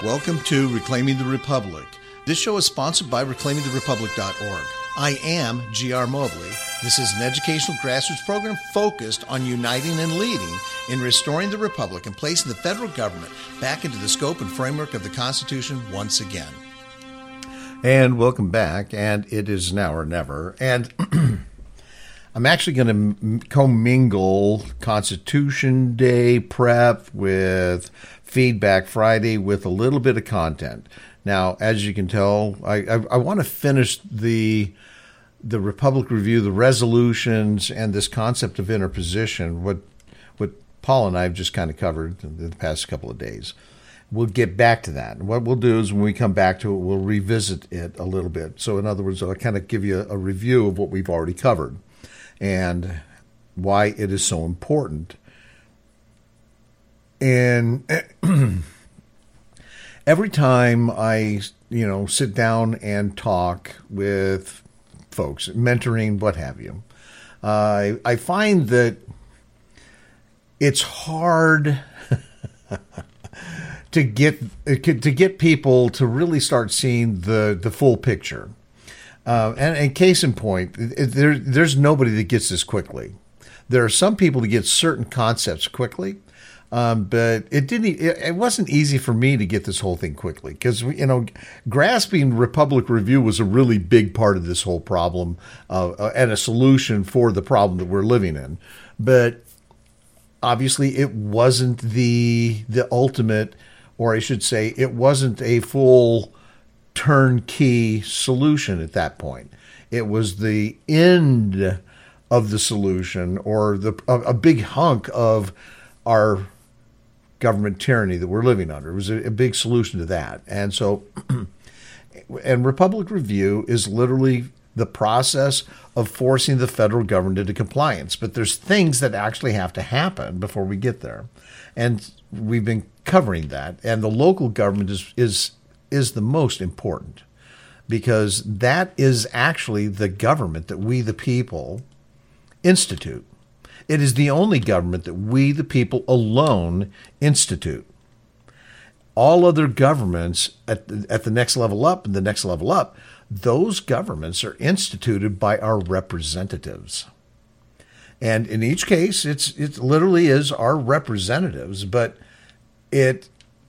Welcome to Reclaiming the Republic. This show is sponsored by reclaimingtherepublic.org. I am G.R. Mobley. This is an educational grassroots program focused on uniting and leading in restoring the Republic and placing the federal government back into the scope and framework of the Constitution once again. And welcome back, and it is now or never. And I'm actually going to commingle Constitution Day prep with Feedback Friday with a little bit of content. Now, as you can tell, I want to finish the Republic Review, the resolutions, and this concept of interposition, what Paul and I have just kind of covered in the past couple of days. We'll get back to that. And what we'll do is when we come back to it, we'll revisit it a little bit. So in other words, I'll kind of give you a review of what we've already covered and why it is so important. And every time I, sit down and talk with folks, mentoring, what have you, I find that it's hard to get people to really start seeing the full picture. And case in point, there's nobody that gets this quickly. There are some people that get certain concepts quickly, but it wasn't easy for me to get this whole thing quickly because, grasping Republic Review was a really big part of this whole problem and a solution for the problem that we're living in. But obviously it wasn't the ultimate, or I should say it wasn't a full turnkey solution at that point. It was the end of the solution, or a big hunk of our government tyranny that we're living under. It was a big solution to that. And so, and Republic Review is literally the process of forcing the federal government into compliance. But there's things that actually have to happen before we get there. And we've been covering that. And the local government is the most important, because that is actually the government that we, the people, institute. It is the only government that we, the people, alone institute. All other governments at the next level up and the next level up, those governments are instituted by our representatives. And in each case, it literally is our representatives, but it's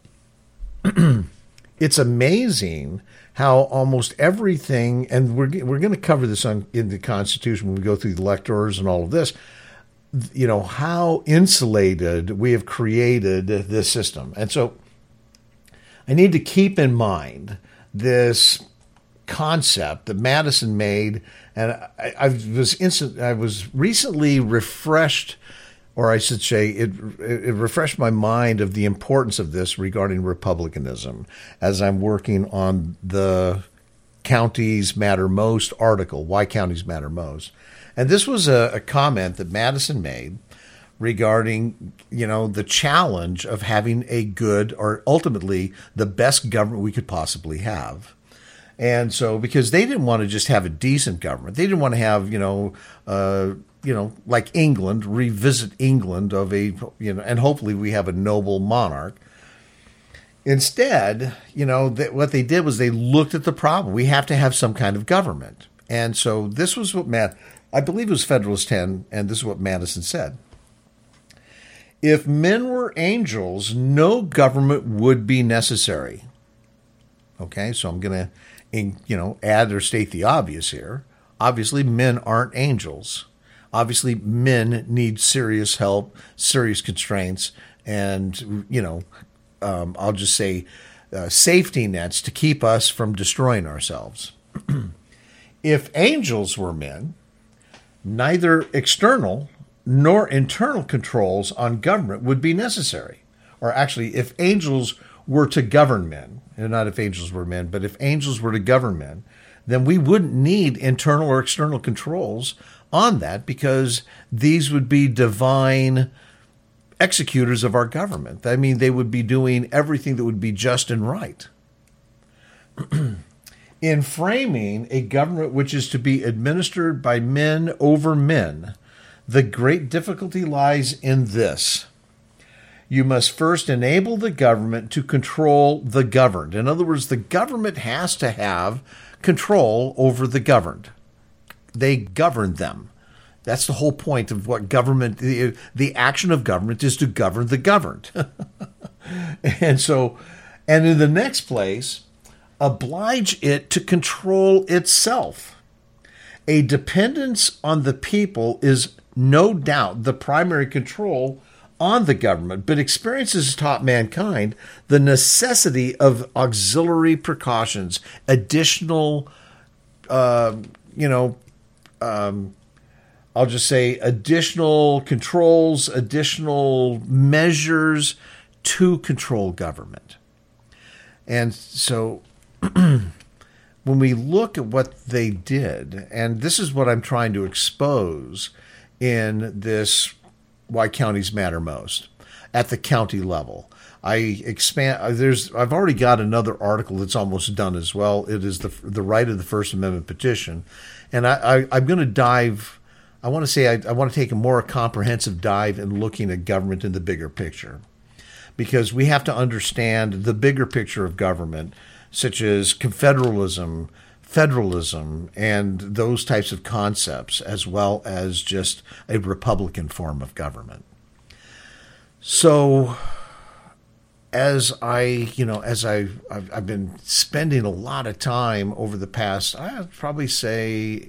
amazing how almost everything, and we're going to cover this in the Constitution when we go through the electors and all of this, how insulated we have created this system. And so I need to keep in mind this concept that Madison made, and I was recently refreshed, or I should say it refreshed my mind of the importance of this regarding republicanism as I'm working on the Counties Matter Most article, Why Counties Matter Most. And this was a comment that Madison made regarding, the challenge of having a good, or ultimately the best government we could possibly have. And so, because they didn't want to just have a decent government, they didn't want to have, like England, revisit England of and hopefully we have a noble monarch. Instead, what they did was they looked at the problem. We have to have some kind of government. And so this was what I believe it was Federalist 10, and this is what Madison said. If men were angels, no government would be necessary. Okay, so I'm going to, add or state the obvious here. Obviously, men aren't angels. Obviously, men need serious help, serious constraints, and, I'll just say safety nets to keep us from destroying ourselves. If angels were men, neither external nor internal controls on government would be necessary. Or actually, if angels were to govern men, and not if angels were men, but if angels were to govern men, then we wouldn't need internal or external controls on that, because these would be divine executors of our government. I mean, they would be doing everything that would be just and right. In framing a government which is to be administered by men over men, the great difficulty lies in this. You must first enable the government to control the governed. In other words, the government has to have control over the governed. They govern them. That's the whole point of what government, the action of government is to govern the governed. And in the next place, oblige it to control itself. A dependence on the people is no doubt the primary control on the government, but experience has taught mankind the necessity of auxiliary precautions, additional, I'll just say additional controls, additional measures to control government. And so when we look at what they did, and this is what I'm trying to expose in this Why Counties Matter Most at the county level. I've already got another article that's almost done as well. It is the right of the First Amendment petition. And I'm going to dive, I want to take a more comprehensive dive in looking at government in the bigger picture. Because we have to understand the bigger picture of government, such as confederalism, federalism, and those types of concepts, as well as just a republican form of government. So, I've been spending a lot of time over the past, I'd probably say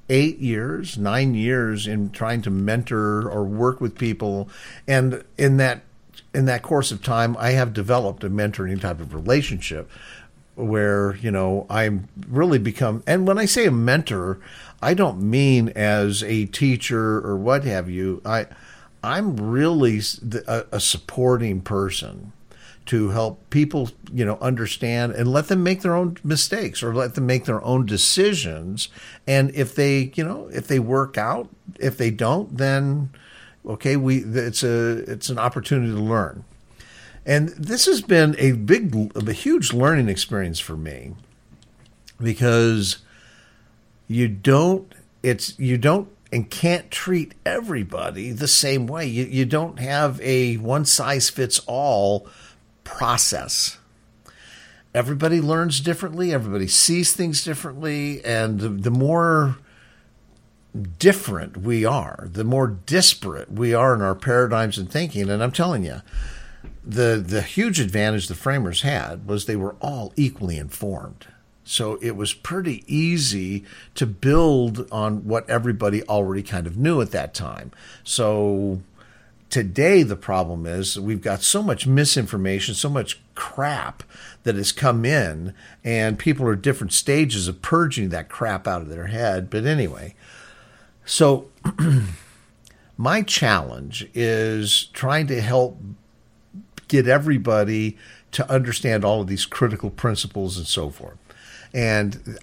9 years in trying to mentor or work with people. And in that course of time, I have developed a mentoring type of relationship where, I'm really become, and when I say a mentor, I don't mean as a teacher or what have you. I'm really a supporting person to help people, understand and let them make their own mistakes or let them make their own decisions. And if they work out, if they don't, then okay, it's an opportunity to learn. And this has been a huge learning experience for me, because you don't and can't treat everybody the same way. You don't have a one-size-fits-all process. Everybody learns differently. Everybody sees things differently. And the more different we are, the more disparate we are in our paradigms and thinking. And I'm telling you, the huge advantage the framers had was they were all equally informed. So it was pretty easy to build on what everybody already kind of knew at that time. So today, the problem is we've got so much misinformation, so much crap that has come in, and people are at different stages of purging that crap out of their head. But anyway, so my challenge is trying to help get everybody to understand all of these critical principles and so forth. And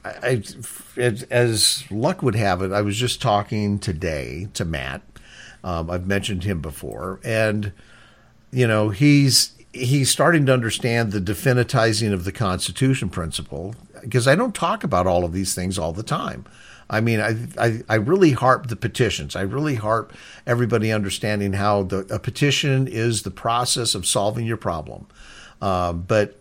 as luck would have it, I was just talking today to Matt. I've mentioned him before, and he's starting to understand the definitizing of the Constitution principle, because I don't talk about all of these things all the time. I mean, I really harp the petitions. I really harp everybody understanding how a petition is the process of solving your problem. But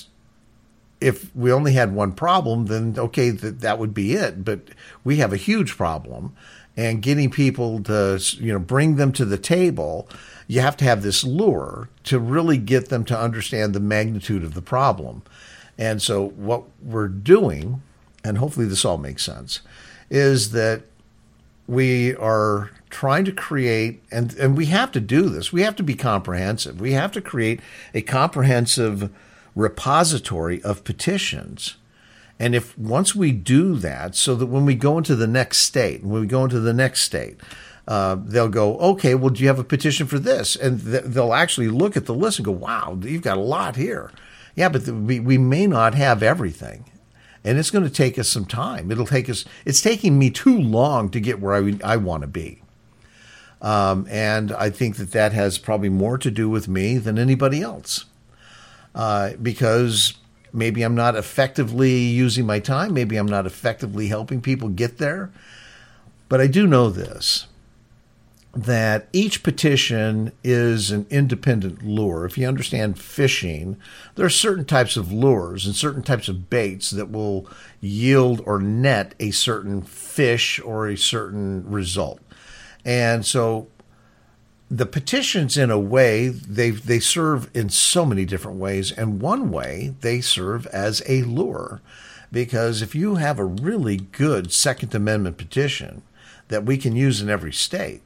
if we only had one problem, then okay, that would be it. But we have a huge problem, and getting people to, bring them to the table, you have to have this lure to really get them to understand the magnitude of the problem. And so what we're doing, and hopefully this all makes sense, is that we are trying to create, and we have to do this. We have to be comprehensive. We have to create a comprehensive repository of petitions. And once we do that, so that when we go into the next state, they'll go, okay, well, do you have a petition for this? And they'll actually look at the list and go, wow, you've got a lot here. Yeah, but we may not have everything. And it's going to take us some time. It's taking me too long to get where I want to be. And I think that has probably more to do with me than anybody else. Because maybe I'm not effectively using my time. Maybe I'm not effectively helping people get there. But I do know this. that each petition is an independent lure. If you understand fishing, there are certain types of lures and certain types of baits that will yield or net a certain fish or a certain result. And so the petitions, in a way, they serve in so many different ways. And one way, they serve as a lure. Because if you have a really good Second Amendment petition that we can use in every state,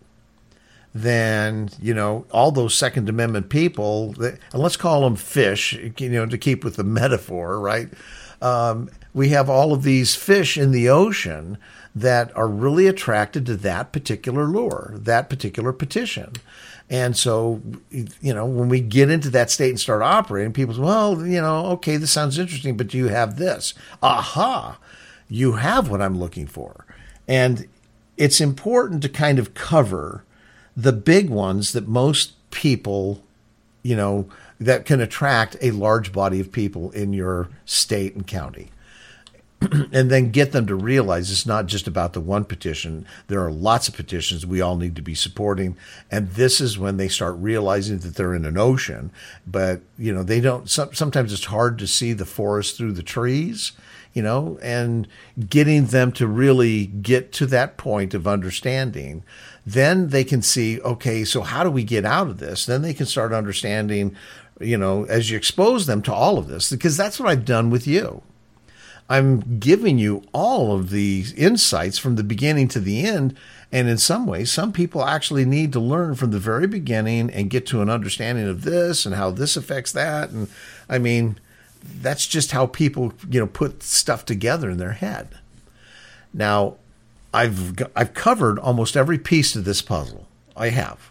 then, all those Second Amendment people, and let's call them fish, to keep with the metaphor, right? We have all of these fish in the ocean that are really attracted to that particular lure, that particular petition. And so, when we get into that state and start operating, people say, well, okay, this sounds interesting, but do you have this? Aha, you have what I'm looking for. And it's important to kind of cover the big ones that most people, that can attract a large body of people in your state and county. And then get them to realize it's not just about the one petition. There are lots of petitions we all need to be supporting. And this is when they start realizing that they're in an ocean. But, they don't, sometimes it's hard to see the forest through the trees, and getting them to really get to that point of understanding. Then they can see, okay, so how do we get out of this? Then they can start understanding, as you expose them to all of this, because that's what I've done with you. I'm giving you all of these insights from the beginning to the end. And in some ways, some people actually need to learn from the very beginning and get to an understanding of this and how this affects that. And I mean, that's just how people, put stuff together in their head. Now, I've covered almost every piece of this puzzle. I have.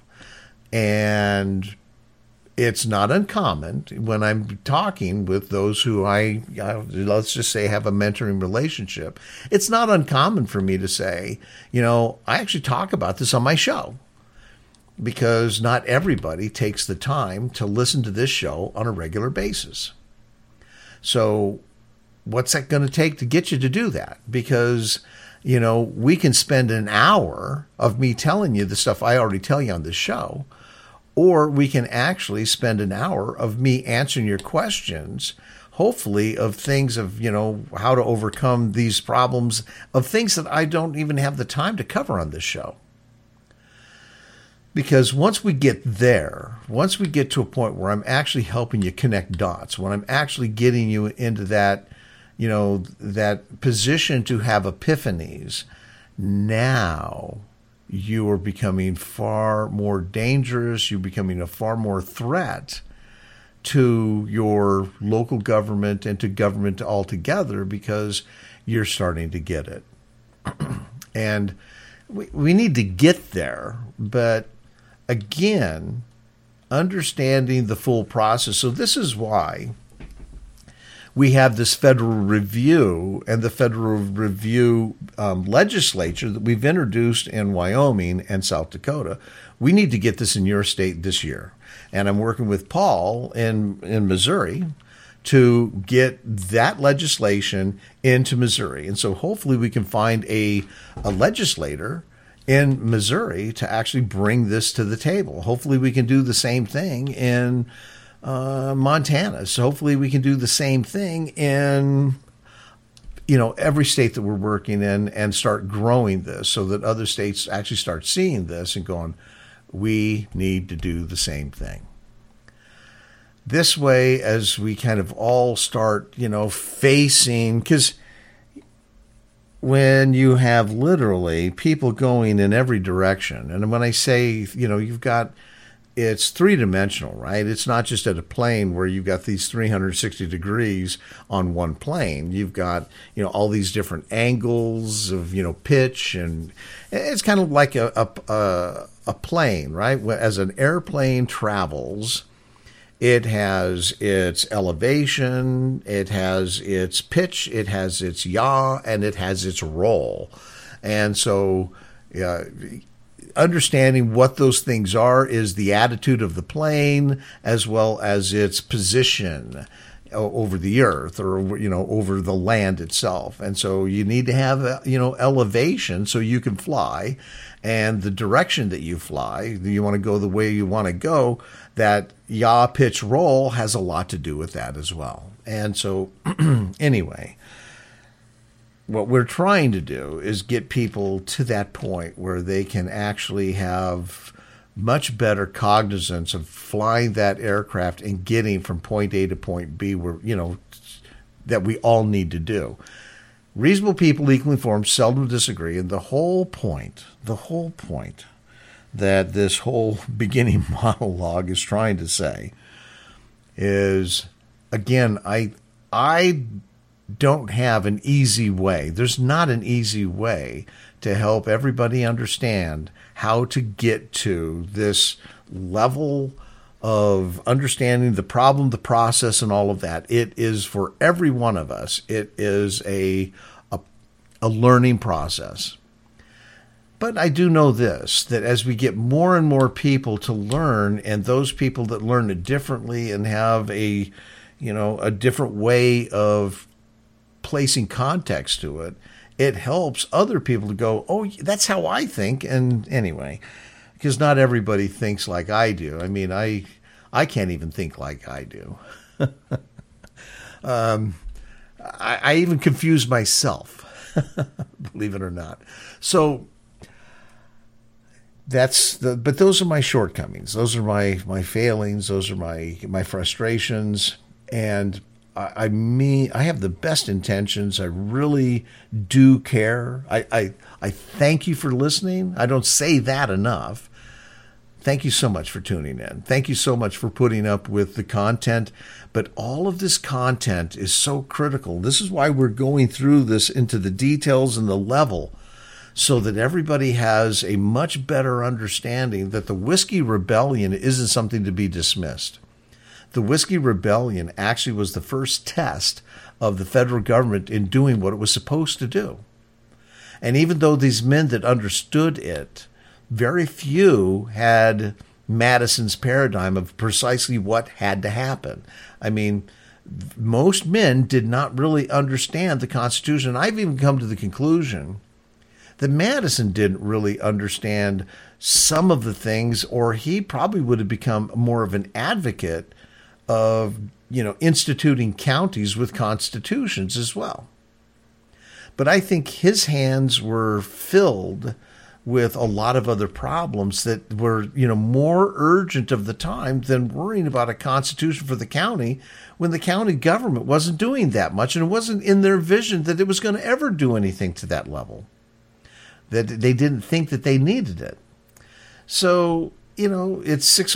And it's not uncommon when I'm talking with those who let's just say, have a mentoring relationship. It's not uncommon for me to say, I actually talk about this on my show, because not everybody takes the time to listen to this show on a regular basis. So what's that going to take to get you to do that? Because, we can spend an hour of me telling you the stuff I already tell you on this show, or we can actually spend an hour of me answering your questions, hopefully of things of, how to overcome these problems, of things that I don't even have the time to cover on this show. Because once we get there, once we get to a point where I'm actually helping you connect dots, when I'm actually getting you into that, that position to have epiphanies, now you are becoming far more dangerous. You're becoming a far more threat to your local government and to government altogether, because you're starting to get it. And we need to get there. But again, understanding the full process. So this is why we have this federal review and the federal review legislature that we've introduced in Wyoming and South Dakota. We need to get this in your state this year. And I'm working with Paul in Missouri to get that legislation into Missouri. And so hopefully we can find a legislator in Missouri to actually bring this to the table. Hopefully we can do the same thing in Montana. So hopefully we can do the same thing in, every state that we're working in, and start growing this so that other states actually start seeing this and going, we need to do the same thing. This way, as we kind of all start, facing, because when you have literally people going in every direction, and when I say, you've got, it's three-dimensional, right? It's not just at a plane where you've got these 360 degrees on one plane. You've got, all these different angles of, pitch, and it's kind of like a plane, right? As an airplane travels, it has its elevation, it has its pitch, it has its yaw, and it has its roll. And so, understanding what those things are is the attitude of the plane as well as its position. over the earth or, over the land itself. And so you need to have, elevation so you can fly, and the direction that you fly, you want to go the way you want to go, that yaw, pitch, roll has a lot to do with that as well. And so anyway, what we're trying to do is get people to that point where they can actually have much better cognizance of flying that aircraft and getting from point A to point B, where, that we all need to do. Reasonable people, equally informed, seldom disagree. And the whole point that this whole beginning monologue is trying to say is, again, I don't have an easy way. There's not an easy way to help everybody understand how to get to this level of understanding the problem, the process, and all of that. It is for every one of us. It is a learning process. But I do know this, that as we get more and more people to learn, and those people that learn it differently and have a different way of placing context to it, it helps other people to go, oh, that's how I think. And anyway, because not everybody thinks like I do. I mean, I can't even think like I do. I even confuse myself, believe it or not. So but those are my shortcomings. Those are my failings. Those are my frustrations. And I have the best intentions. I really do care. I thank you for listening. I don't say that enough. Thank you so much for tuning in. Thank you so much for putting up with the content. But all of this content is so critical. This is why we're going through this into the details and the level, so that everybody has a much better understanding that the Whiskey Rebellion isn't something to be dismissed. The Whiskey Rebellion actually was the first test of the federal government in doing what it was supposed to do. And even though these men that understood it, very few had Madison's paradigm of precisely what had to happen. I mean, most men did not really understand the Constitution. I've even come to the conclusion that Madison didn't really understand some of the things, or he probably would have become more of an advocate of, instituting counties with constitutions as well. But I think his hands were filled with a lot of other problems that were, more urgent of the time than worrying about a constitution for the county, when the county government wasn't doing that much, and it wasn't in their vision that it was going to ever do anything to that level, that they didn't think that they needed it. So, it's six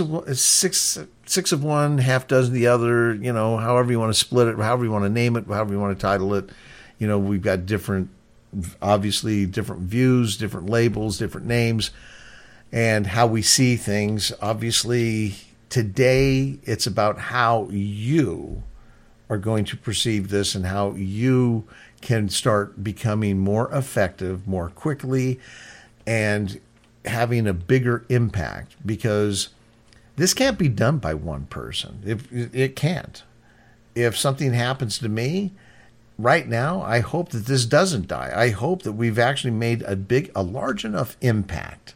of one, half dozen the other, however you want to split it, however you want to name it, however you want to title it. We've got obviously different views, different labels, different names, and how we see things. Obviously, today it's about how you are going to perceive this and how you can start becoming more effective more quickly and having a bigger impact, because this can't be done by one person. It can't. If something happens to me right now, I hope that this doesn't die. I hope that we've actually made a large enough impact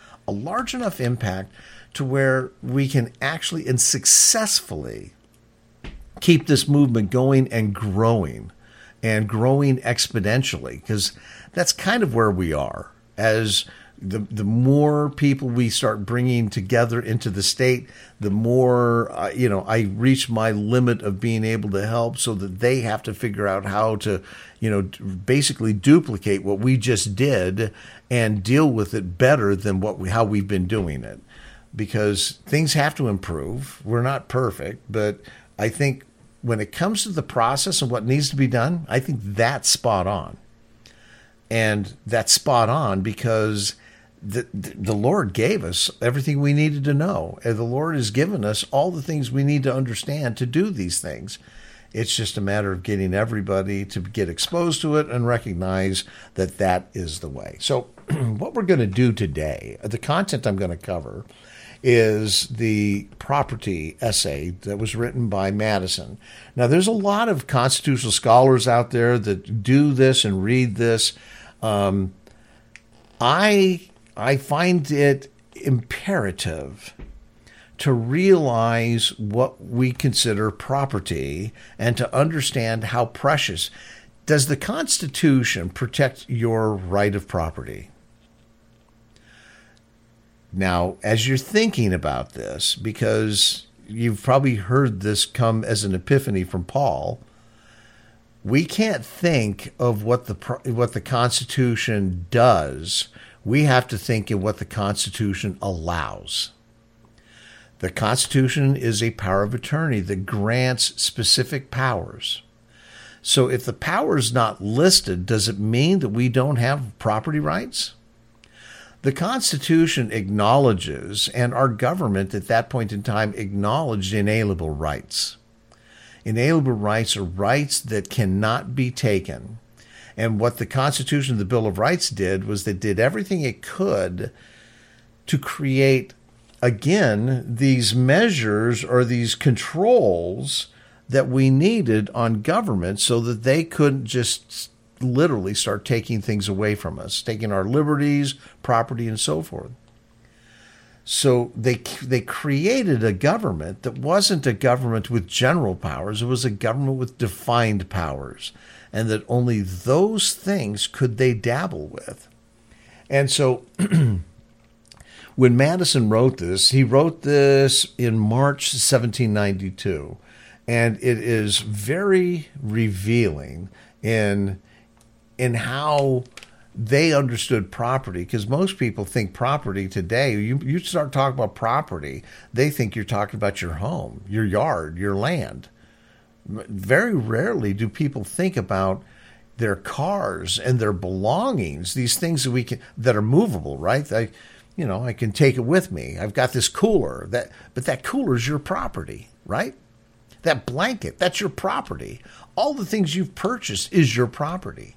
to where we can actually and successfully keep this movement going and growing exponentially, because that's kind of where we are. As the more people we start bringing together into the state, the more, I reach my limit of being able to help, so that they have to figure out how to, basically duplicate what we just did and deal with it better than how we've been doing it. Because things have to improve. We're not perfect, but I think when it comes to the process and what needs to be done, I think that's spot on. And that's spot on because the Lord gave us everything we needed to know. And the Lord has given us all the things we need to understand to do these things. It's just a matter of getting everybody to get exposed to it and recognize that is the way. So what we're going to do today, the content I'm going to cover, is the property essay that was written by Madison. Now, there's a lot of constitutional scholars out there that do this and read this. I find it imperative to realize what we consider property and to understand how precious. Does the Constitution protect your right of property? Now, as you're thinking about this, because you've probably heard this come as an epiphany from Paul, we can't think of what the Constitution does. We have to think of what the Constitution allows. The Constitution is a power of attorney that grants specific powers. So if the power is not listed, does it mean that we don't have property rights? The Constitution acknowledges, and our government at that point in time acknowledged, inalienable rights. Inalienable rights are rights that cannot be taken. And what the Constitution, the Bill of Rights did, was they did everything it could to create, again, these measures or these controls that we needed on government so that they couldn't just literally start taking things away from us, taking our liberties, property, and so forth. So they created a government that wasn't a government with general powers. It was a government with defined powers, and that only those things could they dabble with. And so when Madison wrote this, he wrote this in March 1792, and it is very revealing in how they understood property, because most people think property today, you start talking about property, they think you're talking about your home, your yard, your land. Very rarely do people think about their cars and their belongings, these things that are movable, right? I can take it with me. I've got this cooler, but that cooler is your property, right? That blanket, that's your property. All the things you've purchased is your property.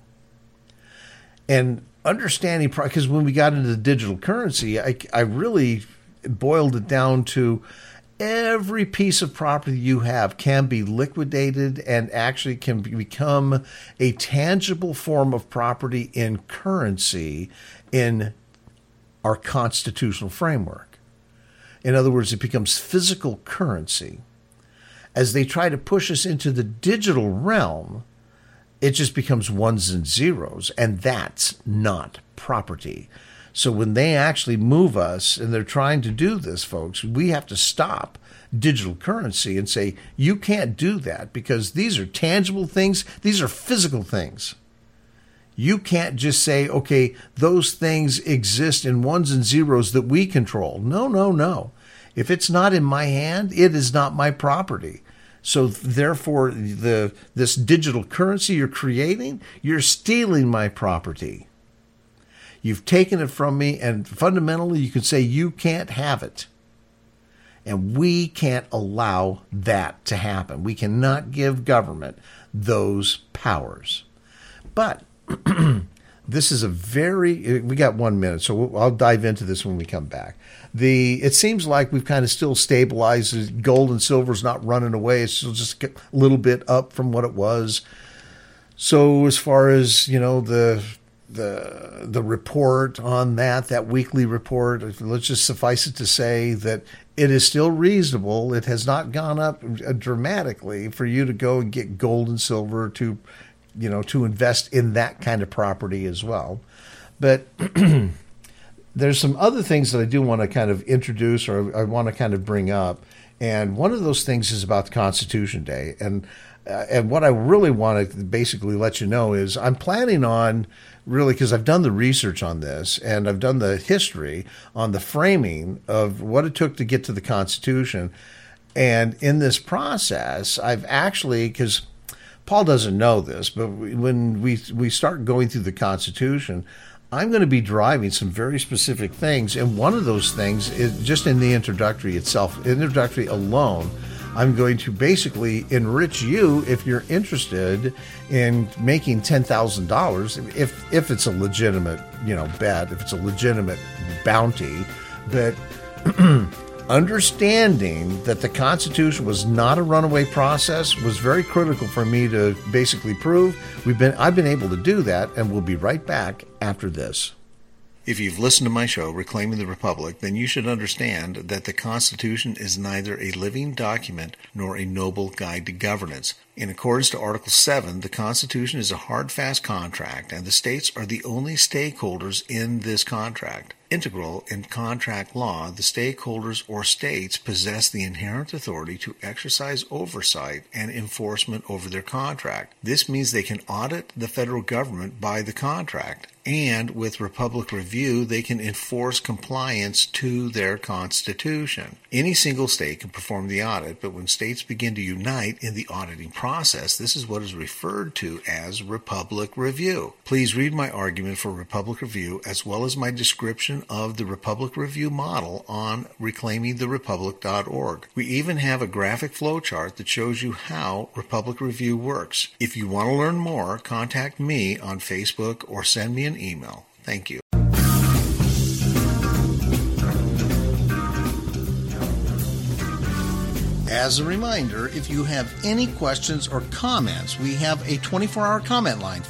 And understanding, because when we got into the digital currency, I really boiled it down to every piece of property you have can be liquidated and actually can become a tangible form of property in currency in our constitutional framework. In other words, it becomes physical currency. As they try to push us into the digital realm, it just becomes ones and zeros, and that's not property. So when they actually move us, and they're trying to do this, folks, we have to stop digital currency and say, you can't do that because these are tangible things. These are physical things. You can't just say, okay, those things exist in ones and zeros that we control. No. If it's not in my hand, it is not my property. So therefore, this digital currency you're creating, you're stealing my property. You've taken it from me, and fundamentally you can say you can't have it. And we can't allow that to happen. We cannot give government those powers. But this is we got 1 minute, so I'll dive into this when we come back. It seems like we've kind of still stabilized. Gold and silver is not running away. It's still just a little bit up from what it was. So as far as, the report on that weekly report, let's just suffice it to say that it is still reasonable. It has not gone up dramatically for you to go and get gold and silver to invest in that kind of property as well. But there's some other things that I do want to kind of introduce, or I want to kind of bring up. And one of those things is about the Constitution Day. And what I really want to basically let you know is I'm planning on, really, because I've done the research on this and I've done the history on the framing of what it took to get to the Constitution. And in this process, I've actually, because Paul doesn't know this, but when we start going through the Constitution, I'm going to be driving some very specific things. And one of those things is just in the introductory alone, I'm going to basically enrich you if you're interested in making $10,000, if it's a legitimate, bet, if it's a legitimate bounty. But understanding that the Constitution was not a runaway process was very critical for me to basically prove. I've been able to do that, and we'll be right back after this. If you've listened to my show, Reclaiming the Republic, then you should understand that the Constitution is neither a living document nor a noble guide to governance. In accordance to Article 7, the Constitution is a hard, fast contract, and the states are the only stakeholders in this contract. Integral in contract law, the stakeholders or states possess the inherent authority to exercise oversight and enforcement over their contract. This means they can audit the federal government by the contract, and with Republic Review, they can enforce compliance to their Constitution. Any single state can perform the audit, but when states begin to unite in the auditing process, this is what is referred to as Republic Review. Please read my argument for Republic Review as well as my description of the Republic Review model on reclaimingtherepublic.org. We even have a graphic flowchart that shows you how Republic Review works. If you want to learn more, contact me on Facebook or send me an email. Thank you. As a reminder, if you have any questions or comments, we have a 24-hour comment line,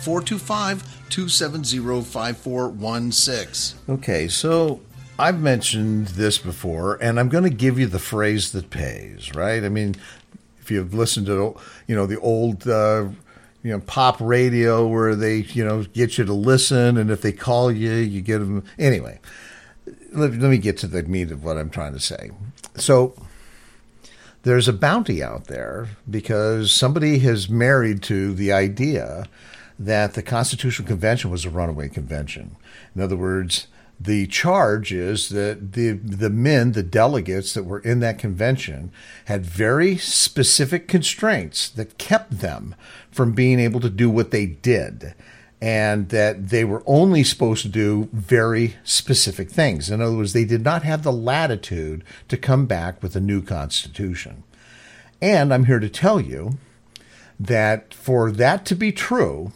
425-270-5416. Okay, so I've mentioned this before, and I'm going to give you the phrase that pays, right? I mean, if you've listened to, the old, pop radio where they, get you to listen, and if they call you, you get them. Anyway, let me get to the meat of what I'm trying to say. So there's a bounty out there because somebody has married to the idea that the Constitutional Convention was a runaway convention. In other words, the charge is that the men, the delegates that were in that convention, had very specific constraints that kept them from being able to do what they did, and that they were only supposed to do very specific things. In other words, they did not have the latitude to come back with a new constitution. And I'm here to tell you that for that to be true,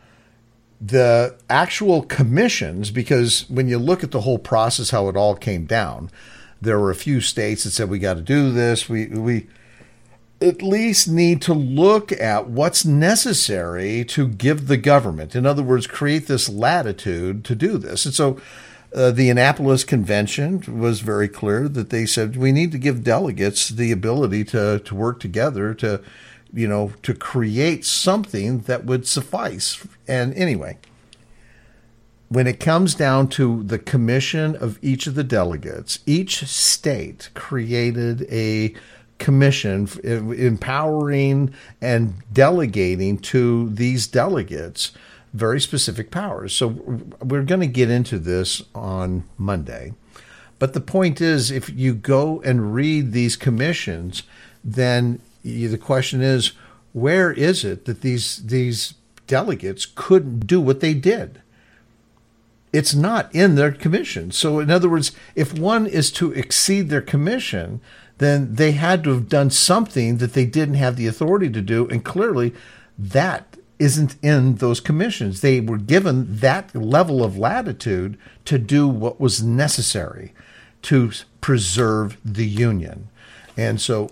the actual commissions, because when you look at the whole process, how it all came down, there were a few states that said, we got to do this. We at least need to look at what's necessary to give the government. In other words, create this latitude to do this. And so the Annapolis Convention was very clear that they said we need to give delegates the ability to work together to create something that would suffice. And anyway, when it comes down to the commission of each of the delegates, each state created a commission empowering and delegating to these delegates very specific powers. So we're going to get into this on Monday. But the point is, if you go and read these commissions, then the question is, where is it that these delegates couldn't do what they did? It's not in their commission. So in other words, if one is to exceed their commission, then they had to have done something that they didn't have the authority to do. And clearly that isn't in those commissions. They were given that level of latitude to do what was necessary to preserve the Union. And so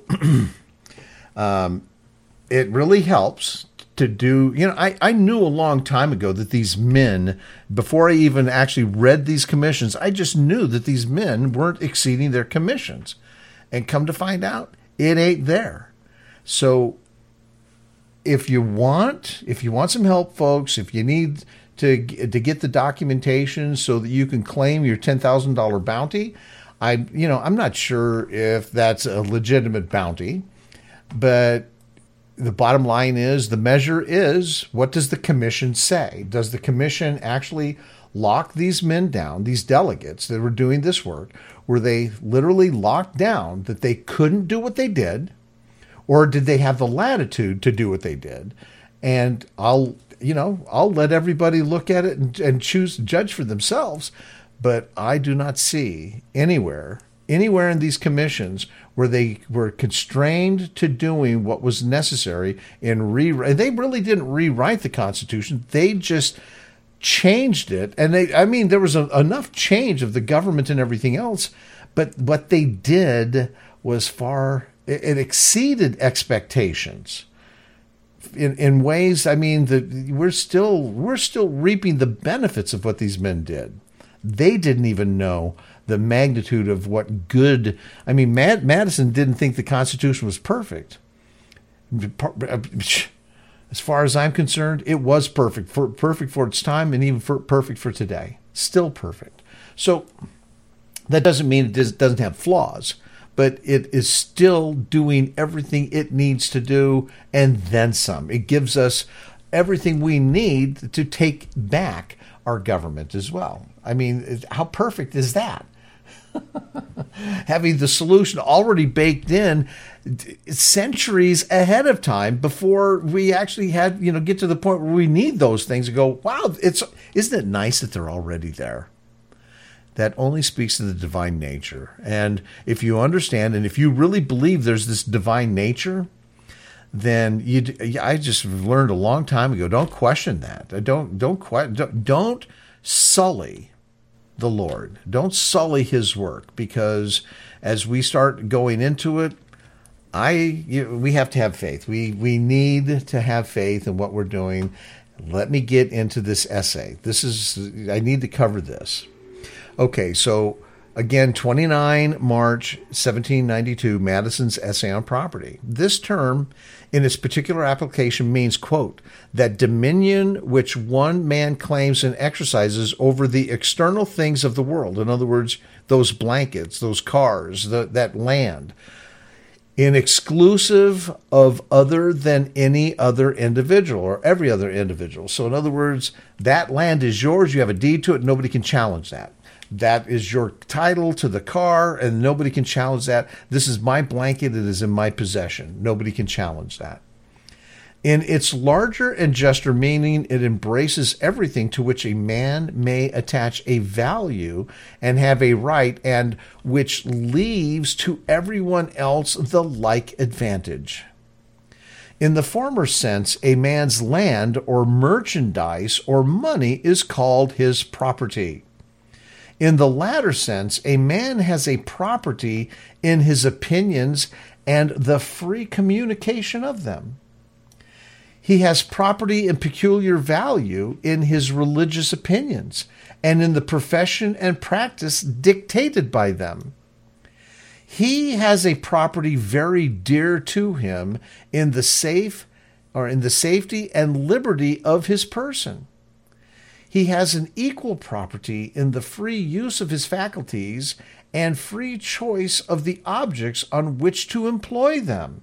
it really helps to do, I knew a long time ago that these men, before I even actually read these commissions, I just knew that these men weren't exceeding their commissions. And come to find out, it ain't there. So if you want some help, folks, if you need to get the documentation so that you can claim your $10,000 bounty, I'm not sure if that's a legitimate bounty, but the bottom line is, the measure is, what does the commission say? Does the commission actually lock these men down, these delegates that were doing this work? Were they literally locked down that they couldn't do what they did? Or did they have the latitude to do what they did? And I'll let everybody look at it and choose to judge for themselves. But I do not see anywhere in these commissions where they were constrained to doing what was necessary in they really didn't rewrite the Constitution. They just changed it. And there was enough change of the government and everything else, But what they did was it exceeded expectations in ways, I mean, that we're still reaping the benefits of what these men did. They didn't even know the magnitude of what good. I mean, Madison didn't think the Constitution was perfect. As far as I'm concerned, it was perfect for its time, and even perfect for today. Still perfect. So that doesn't mean it doesn't have flaws, but it is still doing everything it needs to do and then some. It gives us everything we need to take back our government as well. I mean, how perfect is that? Having the solution already baked in centuries ahead of time before we actually had, get to the point where we need those things and go, wow, isn't it nice that they're already there? That only speaks to the divine nature. And if you understand, and if you really believe there's this divine nature, then I just learned a long time ago, don't question that. Don't sully the Lord. Don't sully his work, because as we start going into it, we have to have faith. We need to have faith in what we're doing. Let me get into this essay. I need to cover this. Okay, so again, 29 March 1792, Madison's Essay on Property. This term, in its particular application, means, quote, that dominion which one man claims and exercises over the external things of the world. In other words, those blankets, those cars, that land, in exclusive of other than any other individual or every other individual. So in other words, that land is yours. You have a deed to it. Nobody can challenge that. That is your title to the car, and nobody can challenge that. This is my blanket. It is in my possession. Nobody can challenge that. In its larger and juster meaning, it embraces everything to which a man may attach a value and have a right, and which leaves to everyone else the like advantage. In the former sense, a man's land or merchandise or money is called his property. In the latter sense, a man has a property in his opinions and the free communication of them. He has property and peculiar value in his religious opinions and in the profession and practice dictated by them. He has a property very dear to him in the safety and liberty of his person. He has an equal property in the free use of his faculties and free choice of the objects on which to employ them.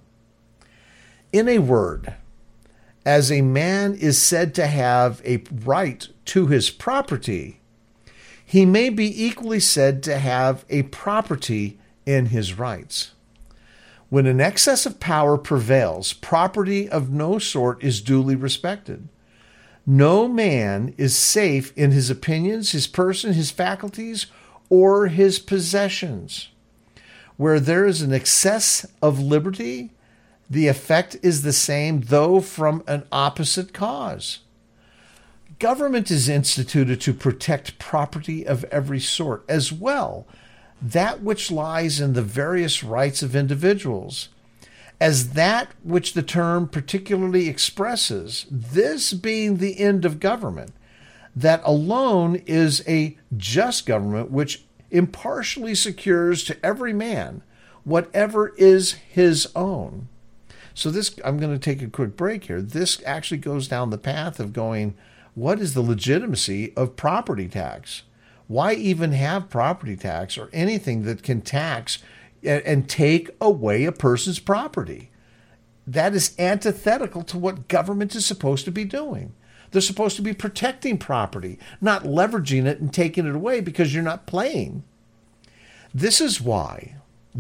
In a word, as a man is said to have a right to his property, he may be equally said to have a property in his rights. When an excess of power prevails, property of no sort is duly respected. No man is safe in his opinions, his person, his faculties, or his possessions. Where there is an excess of liberty, the effect is the same, though from an opposite cause. Government is instituted to protect property of every sort, as well that which lies in the various rights of individuals, as that which the term particularly expresses, this being the end of government, that alone is a just government which impartially secures to every man whatever is his own. So I'm going to take a quick break here. This actually goes down the path of going, what is the legitimacy of property tax? Why even have property tax or anything that can tax and take away a person's property? That is antithetical to what government is supposed to be doing. They're supposed to be protecting property, not leveraging it and taking it away because you're not playing. This is why,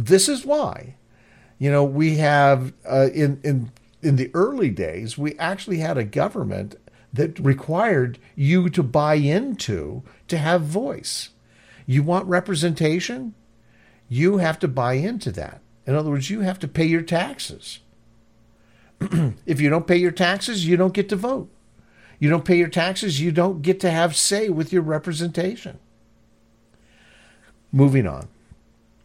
we have, in the early days, we actually had a government that required you to buy into to have voice. You want representation? You have to buy into that. In other words, you have to pay your taxes. If you don't pay your taxes, you don't get to vote. You don't pay your taxes, you don't get to have say with your representation. Moving on.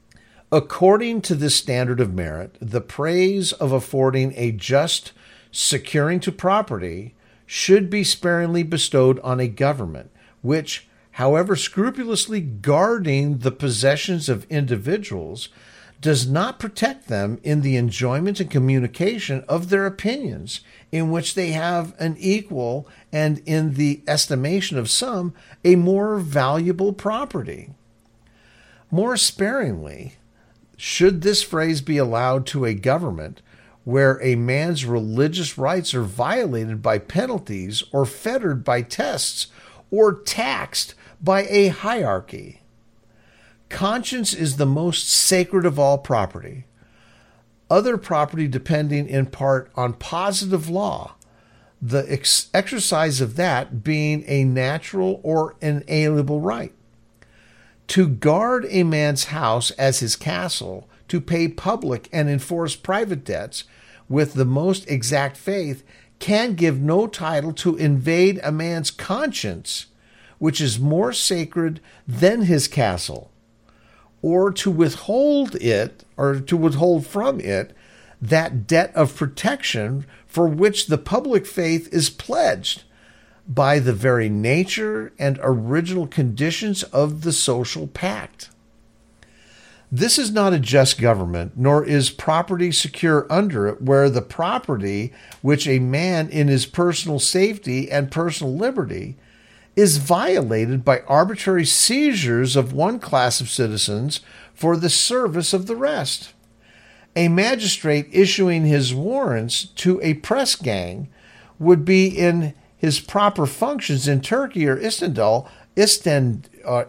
According to this standard of merit, the praise of affording a just securing to property should be sparingly bestowed on a government, which, however scrupulously guarding the possessions of individuals, does not protect them in the enjoyment and communication of their opinions, in which they have an equal and, in the estimation of some, a more valuable property. More sparingly should this phrase be allowed to a government where a man's religious rights are violated by penalties or fettered by tests or taxed by a hierarchy. Conscience is the most sacred of all property. Other property depending in part on positive law, the exercise of that being a natural or inalienable right. To guard a man's house as his castle, to pay public and enforce private debts with the most exact faith, can give no title to invade a man's conscience, which is more sacred than his castle, or to withhold it, or to withhold from it, that debt of protection for which the public faith is pledged by the very nature and original conditions of the social pact. This is not a just government, nor is property secure under it, where the property which a man in his personal safety and personal liberty is violated by arbitrary seizures of one class of citizens for the service of the rest. A magistrate issuing his warrants to a press gang would be in his proper functions in Turkey or Indostan,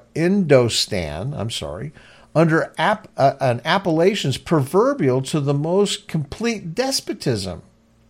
under an appellations proverbial to the most complete despotism.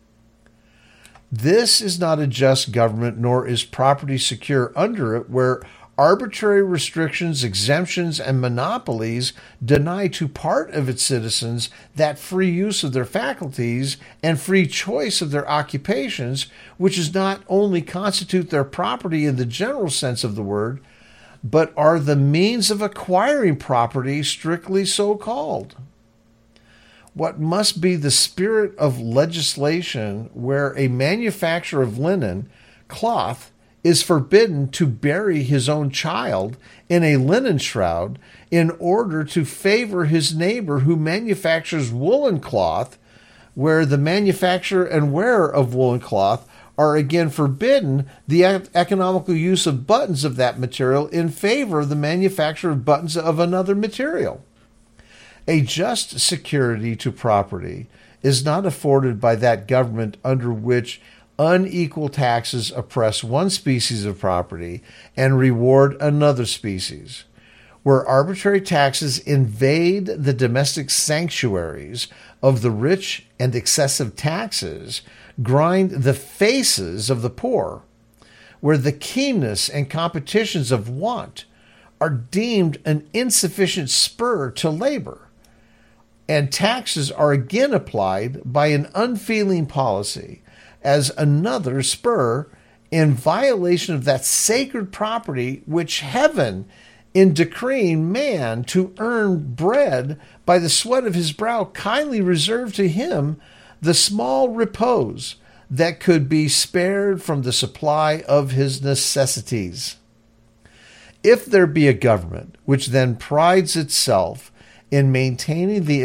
This is not a just government, nor is property secure under it, where arbitrary restrictions, exemptions, and monopolies deny to part of its citizens that free use of their faculties and free choice of their occupations, which is not only constitute their property in the general sense of the word, but are the means of acquiring property strictly so called. What must be the spirit of legislation where a manufacturer of linen, cloth, is forbidden to bury his own child in a linen shroud in order to favor his neighbor who manufactures woolen cloth, where the manufacturer and wearer of woolen cloth are again forbidden the economical use of buttons of that material in favor of the manufacture of buttons of another material. A just security to property is not afforded by that government under which unequal taxes oppress one species of property and reward another species, where arbitrary taxes invade the domestic sanctuaries of the rich and excessive taxes grind the faces of the poor, where the keenness and competitions of want are deemed an insufficient spur to labor, and taxes are again applied by an unfeeling policy as another spur in violation of that sacred property which heaven, in decreeing man to earn bread by the sweat of his brow, kindly reserved to him the small repose that could be spared from the supply of his necessities. If there be a government which then prides itself in maintaining the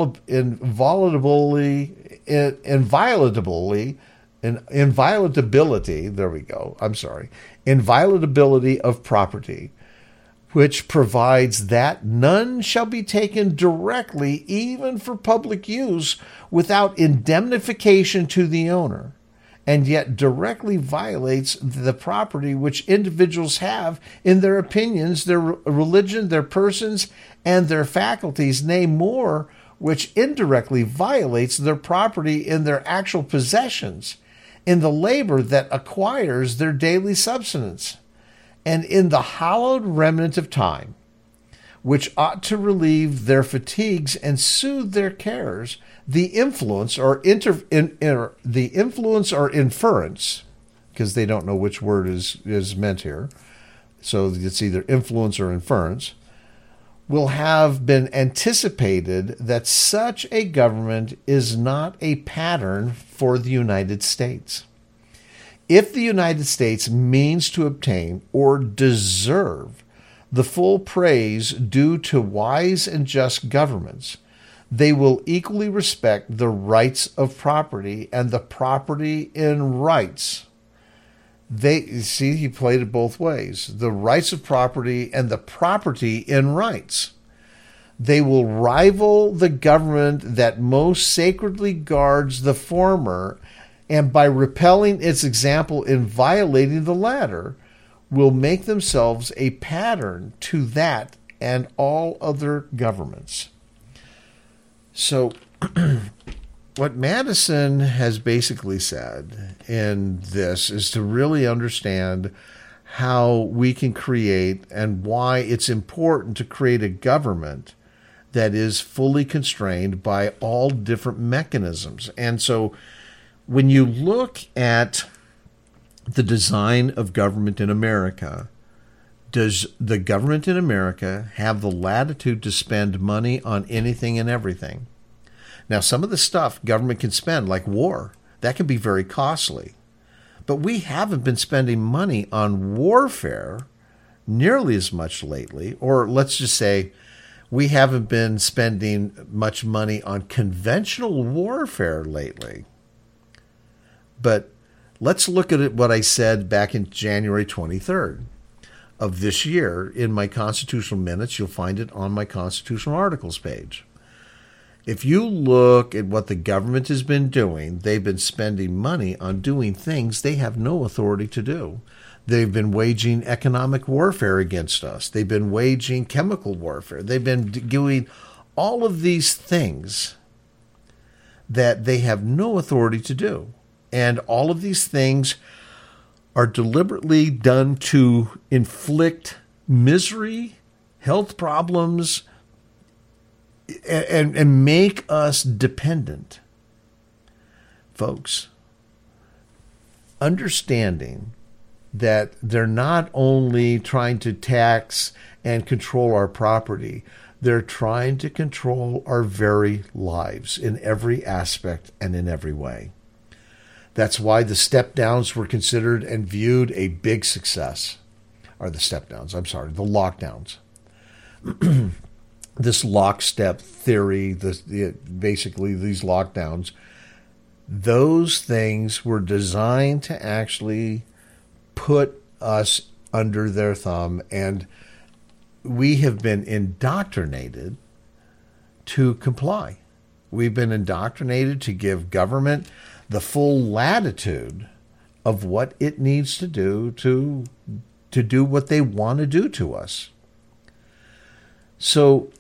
inviolability of property, which provides that none shall be taken directly, even for public use, without indemnification to the owner, and yet directly violates the property which individuals have in their opinions, their religion, their persons, and their faculties, nay more, which indirectly violates their property in their actual possessions, in the labor that acquires their daily subsistence, and in the hallowed remnant of time, which ought to relieve their fatigues and soothe their cares, the influence or inference, because they don't know which word is meant here, so it's either influence or inference, will have been anticipated that such a government is not a pattern for the United States. If the United States means to obtain or deserve the full praise due to wise and just governments, they will equally respect the rights of property and the property in rights. He played it both ways. The rights of property and the property in rights. They will rival the government that most sacredly guards the former, and by repelling its example in violating the latter, will make themselves a pattern to that and all other governments. So, what Madison has basically said in this is to really understand how we can create and why it's important to create a government that is fully constrained by all different mechanisms. And so when you look at the design of government in America, does the government in America have the latitude to spend money on anything and everything? Now, some of the stuff government can spend, like war, that can be very costly. But we haven't been spending money on warfare nearly as much lately, or let's just say we haven't been spending much money on conventional warfare lately. But let's look at what I said back in January 23rd of this year in my Constitutional Minutes. You'll find it on my Constitutional Articles page. If you look at what the government has been doing, they've been spending money on doing things they have no authority to do. They've been waging economic warfare against us. They've been waging chemical warfare. They've been doing all of these things that they have no authority to do. And all of these things are deliberately done to inflict misery, health problems, and make us dependent. Folks, understanding that they're not only trying to tax and control our property, they're trying to control our very lives in every aspect and in every way. That's why the step downs were considered and viewed a big success. Or the lockdowns. This lockstep theory, basically these lockdowns, those things were designed to actually put us under their thumb, and we have been indoctrinated to comply. We've been indoctrinated to give government the full latitude of what it needs to do to do what they want to do to us. So,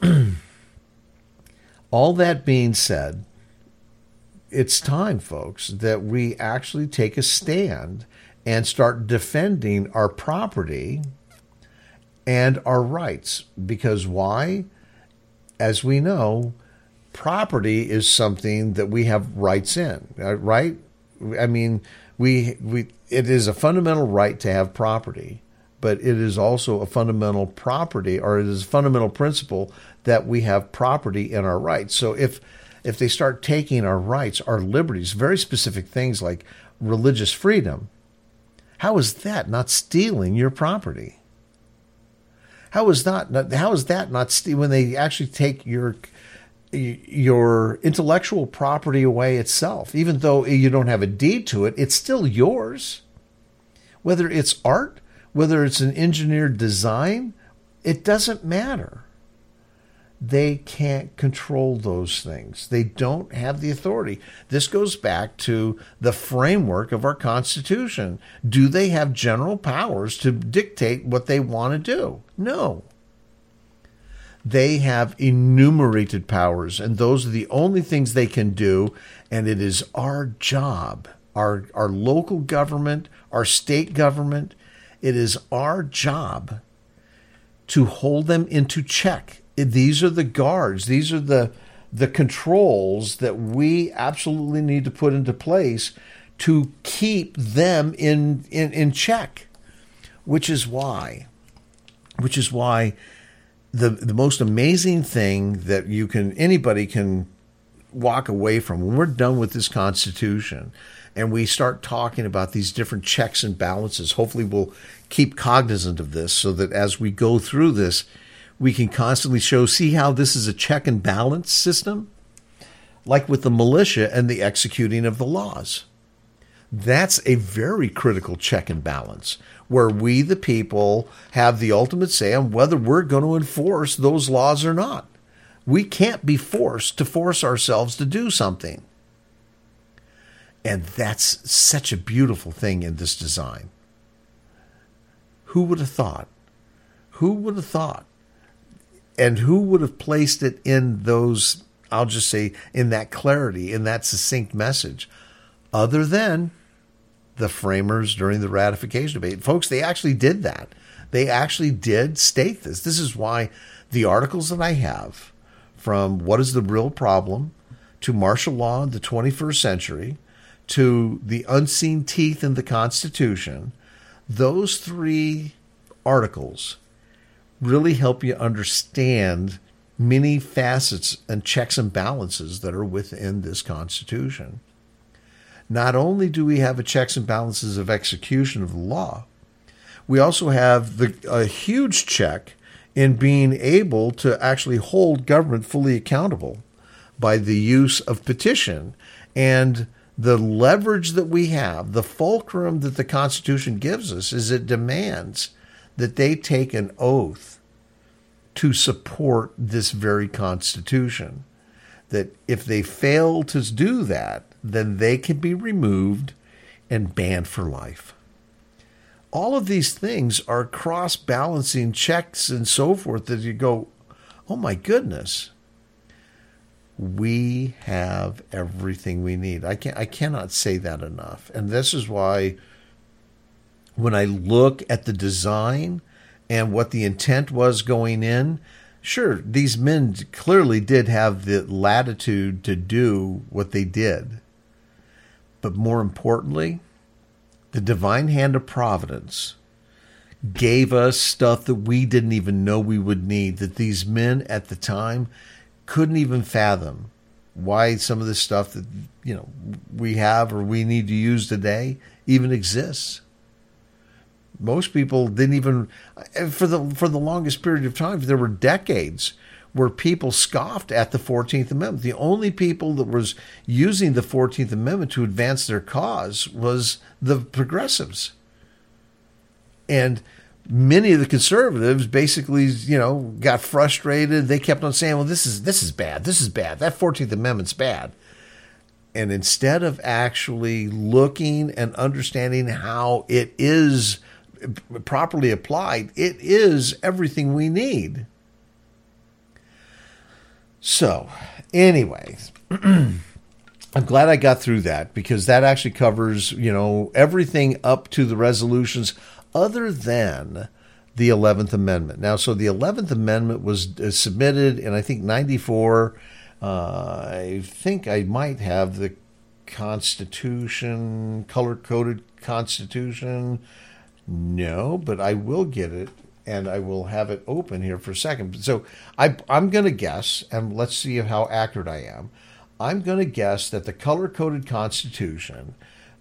all that being said, it's time, folks, that we actually take a stand and start defending our property and our rights. Because why? As we know, property is something that we have rights in, right? I mean, it is a fundamental right to have property, but it is also a fundamental property, or it is a fundamental principle that we have property in our rights. So if they start taking our rights, our liberties, very specific things like religious freedom, how is that not stealing your property? How is that not stealing when they actually take your intellectual property away itself? Even though you don't have a deed to it, it's still yours. Whether it's art, whether it's an engineered design, it doesn't matter. They can't control those things. They don't have the authority. This goes back to the framework of our Constitution. Do they have general powers to dictate what they want to do? No. They have enumerated powers, and those are the only things they can do, and it is our job, our local government, our state government, it is our job to hold them into check. These are the guards. These are the controls that we absolutely need to put into place to keep them in check, which is why the most amazing thing that anybody can walk away from when we're done with this Constitution and we start talking about these different checks and balances. Hopefully we'll keep cognizant of this so that as we go through this, we can constantly see how this is a check and balance system, like with the militia and the executing of the laws. That's a very critical check and balance, where we, the people, have the ultimate say on whether we're going to enforce those laws or not. We can't be forced to force ourselves to do something. And that's such a beautiful thing in this design. Who would have thought? Who would have thought? And who would have placed it in those, I'll just say, in that clarity, in that succinct message, other than the framers during the ratification debate? Folks, they actually did that. They actually did state this. This is why the articles that I have, from What is the Real Problem to Martial Law in the 21st Century to The Unseen Teeth in the Constitution, those 3 articles really help you understand many facets and checks and balances that are within this Constitution. Not only do we have a checks and balances of execution of the law, we also have a huge check in being able to actually hold government fully accountable by the use of petition and the leverage that we have. The fulcrum that the Constitution gives us is it demands that they take an oath to support this very Constitution. That if they fail to do that, then they can be removed and banned for life. All of these things are cross-balancing checks and so forth that you go, oh my goodness, we have everything we need. I cannot say that enough. And this is why when I look at the design and what the intent was going in, sure, these men clearly did have the latitude to do what they did. But more importantly, the divine hand of providence gave us stuff that we didn't even know we would need, that these men at the time couldn't even fathom why some of this stuff that, we have or we need to use today even exists. Most people didn't even, for the longest period of time, there were decades where people scoffed at the 14th Amendment. The only people that was using the 14th Amendment to advance their cause was the progressives. And many of the conservatives basically, got frustrated. They kept on saying, well, this is bad. This is bad. That 14th Amendment's bad. And instead of actually looking and understanding how it is properly applied, it is everything we need. So, anyways, I'm glad I got through that, because that actually covers, everything up to the resolutions other than the 11th Amendment. Now, so the 11th Amendment was submitted in, I think, 94. I think I might have the Constitution, color-coded Constitution. No, but I will get it. And I will have it open here for a second. So I'm going to guess, and let's see how accurate I am. I'm going to guess that the color-coded Constitution,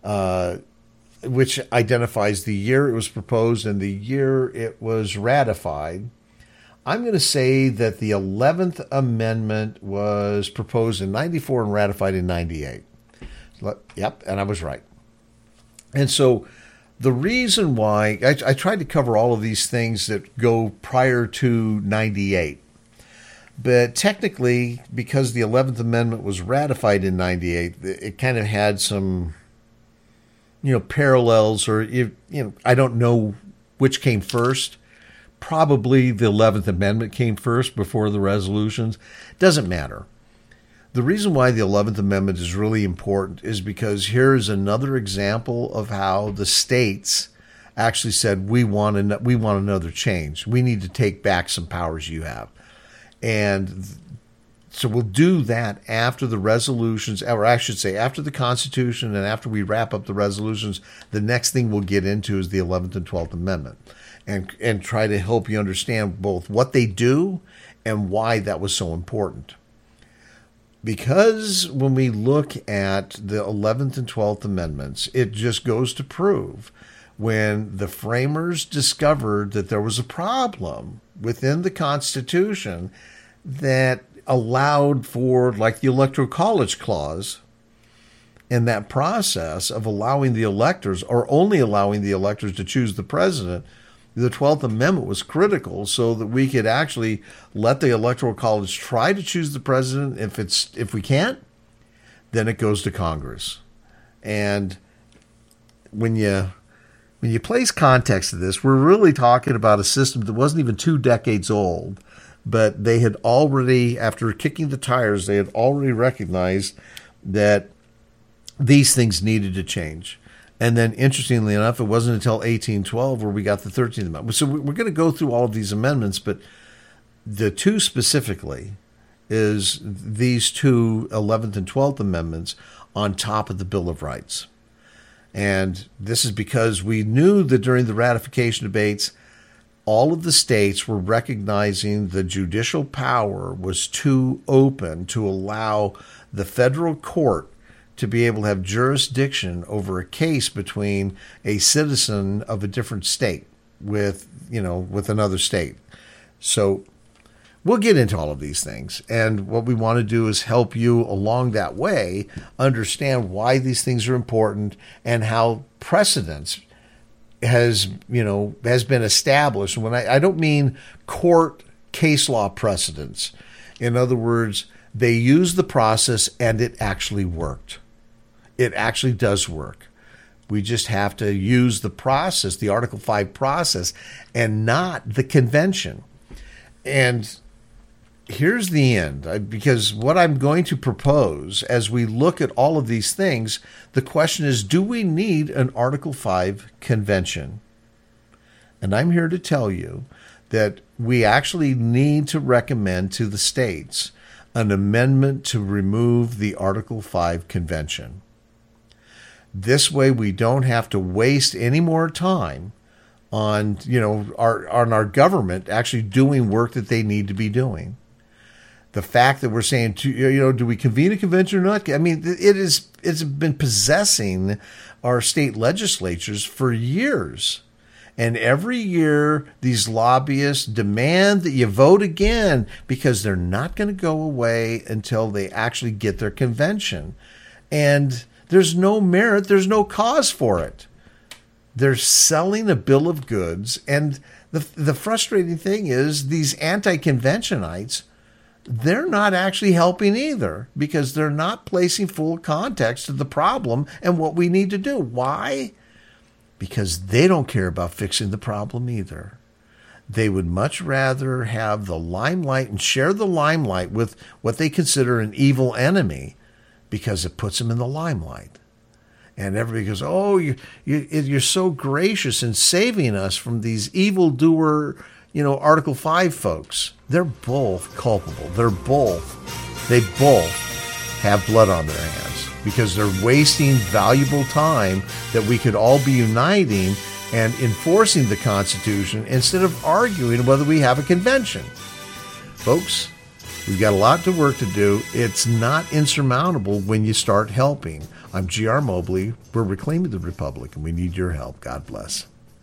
which identifies the year it was proposed and the year it was ratified, I'm going to say that the 11th Amendment was proposed in 94 and ratified in 98. Yep, and I was right. And so the reason why I tried to cover all of these things that go prior to 98, but technically, because the 11th Amendment was ratified in 98, it kind of had some, parallels, or, I don't know which came first. Probably the 11th Amendment came first before the resolutions. Doesn't matter. The reason why the 11th Amendment is really important is because here's another example of how the states actually said, we want another change. We need to take back some powers you have. And so we'll do that after the resolutions, or I should say after the Constitution, and after we wrap up the resolutions, the next thing we'll get into is the 11th and 12th Amendment. and try to help you understand both what they do and why that was so important. Because when we look at the 11th and 12th Amendments, it just goes to prove when the framers discovered that there was a problem within the Constitution that allowed for, like the Electoral College Clause, in that process of allowing the electors, or only allowing the electors to choose the president, the 12th Amendment was critical so that we could actually let the Electoral College try to choose the president. If we can't, then it goes to Congress. And when you place context to this, we're really talking about a system that wasn't even 2 decades old, but they had already, after kicking the tires, they had already recognized that these things needed to change. And then, interestingly enough, it wasn't until 1812 where we got the 13th Amendment. So we're going to go through all of these amendments, but the two specifically is these two 11th and 12th Amendments on top of the Bill of Rights. And this is because we knew that during the ratification debates, all of the states were recognizing the judicial power was too open to allow the federal court to be able to have jurisdiction over a case between a citizen of a different state with another state. So we'll get into all of these things. And what we want to do is help you along that way understand why these things are important and how precedence has been established. When I don't mean court case law precedents. In other words, they used the process and it actually worked. It actually does work. We just have to use the process, the Article 5 process, and not the convention. And here's the end, because what I'm going to propose as we look at all of these things, the question is, do we need an Article 5 convention? And I'm here to tell you that we actually need to recommend to the states an amendment to remove the Article 5 convention. This way we don't have to waste any more time on our government actually doing work that they need to be doing. The fact that we're saying, do we convene a convention or not? I mean, it's been possessing our state legislatures for years. And every year, these lobbyists demand that you vote again because they're not going to go away until they actually get their convention. And there's no merit, there's no cause for it. They're selling a bill of goods. And the frustrating thing is these anti-conventionites, they're not actually helping either because they're not placing full context to the problem and what we need to do. Why? Because they don't care about fixing the problem either. They would much rather have the limelight and share the limelight with what they consider an evil enemy because it puts them in the limelight. And everybody goes, oh, you're so gracious in saving us from these evildoer, Article 5 folks. They're both culpable. They both have blood on their hands because they're wasting valuable time that we could all be uniting and enforcing the Constitution instead of arguing whether we have a convention. Folks, we've got a lot to work to do. It's not insurmountable when you start helping. I'm G.R. Mobley. We're reclaiming the Republic, and we need your help. God bless.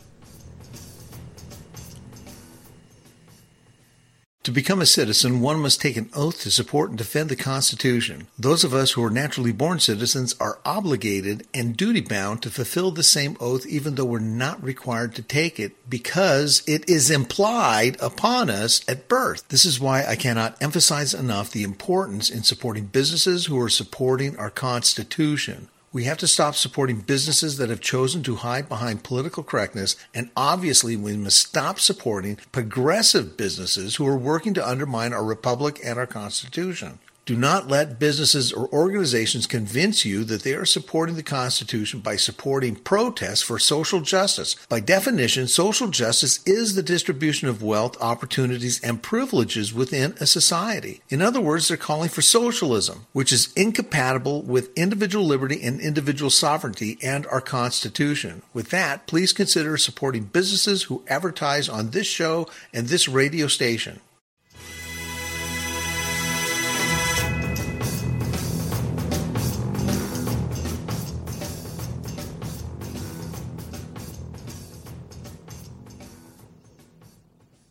To become a citizen, one must take an oath to support and defend the Constitution. Those of us who are naturally born citizens are obligated and duty-bound to fulfill the same oath even though we're not required to take it because it is implied upon us at birth. This is why I cannot emphasize enough the importance in supporting businesses who are supporting our Constitution. We have to stop supporting businesses that have chosen to hide behind political correctness, and obviously we must stop supporting progressive businesses who are working to undermine our republic and our Constitution. Do not let businesses or organizations convince you that they are supporting the Constitution by supporting protests for social justice. By definition, social justice is the distribution of wealth, opportunities, and privileges within a society. In other words, they're calling for socialism, which is incompatible with individual liberty and individual sovereignty and our Constitution. With that, please consider supporting businesses who advertise on this show and this radio station.